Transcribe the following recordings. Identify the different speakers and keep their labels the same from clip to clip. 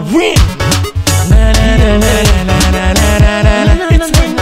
Speaker 1: win. It's win.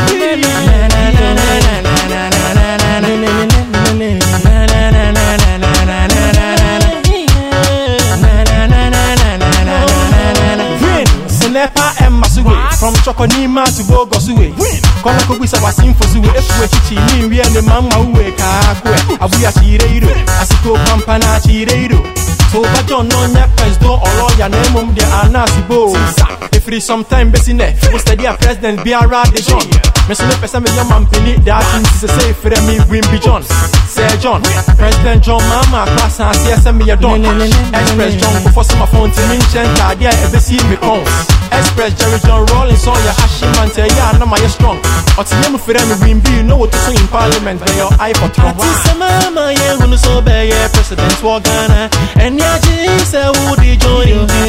Speaker 1: From Chokonima to Bogosue, Konakobisa was in for Sue, Chichi, we and the Mama Ue, Kakwe, Abuya Chiredo, Asiko Pampana Chiredo. So, but John no Yakas do or lawyer name de Anasibo. If it is sometime Bessine, was study a president Biara de John. Messi Pesa Yaman Penny, that is a safe for me, Wimby John. Sir John, President John Mama, class and CSM Don. Express John before some phone to mention, Tadia, Bessie Mekons. Express Jerry John Rollins on your Ashiman, tell ya, no, my strong. Or to name for them, Wimby, know what to say in Parliament, by your eye for trouble. Mama, yeah, who so be President Wagana, and Yaji said, Woody John,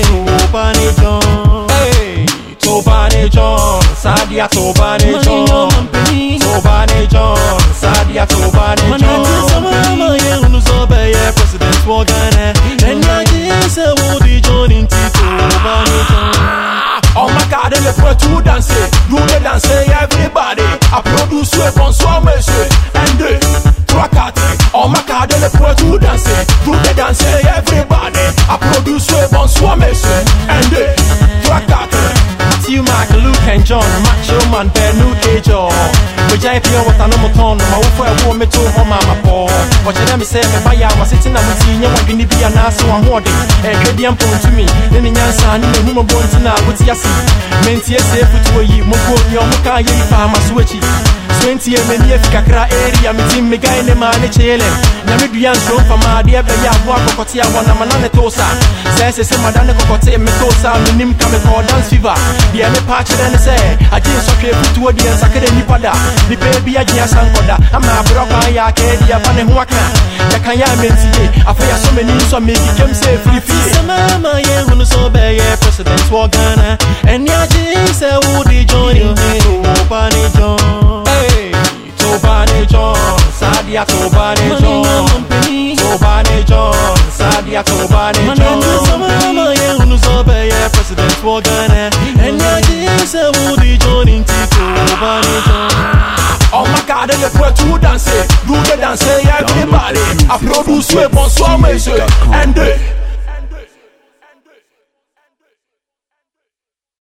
Speaker 1: Tobani John. Hey, Tobani John, Sadia Tobani John, Tobani John, Sadia Tobani John. Mama, yeah, who so be President Wagana, and Yaji said, Woody John, Tobani John. Oh my God, and let's to dance, do the dance, everybody. I produce a bonsoir, monsieur, and the track. Oh my God, and let's to dance, do the dance, everybody. I produce a bonsoir, monsieur, and the track. You, Mark, Luke, and John, Macho Man, Ben, Luke, Joe. Which I feel what I know, Moton, my wife, I want me to home, Mamma Paul. What you let me say, my I was sitting on the senior, one guinea be an ass, one more day. And Canadian phone to me, then in your son, the woman born to now, what's your seat? Mentia say, put to you, Moko, your Moka, farmer, switchy. 20 many Kakra area, meeting me guy in the man, chilling. Namibian show from my dear Baya, Wakotia, one of my Tosa. Says, Madame Cocotte, Metosa, Minim, come and dance fever. The other patch then say, I just saw you to a dear Sakadeni Pada. The baby, I just Sankoda. I'm a broken Yakia, Panewaka. Yakaya Mentie, I feel so many, so many can say free. Mama, yeah, who so be President Wagana. And Yaji said, Woody join you, Tobani John. Tobani John, Sadia Tobani John, Tobani John, Sadia Tobani John. Mama, yeah, who so be President Wagana. And Yaji said, Woody join into Tobani John. Oh my God, and let's to dance, do the dance, everybody. I produce a bonsoir, monsieur, and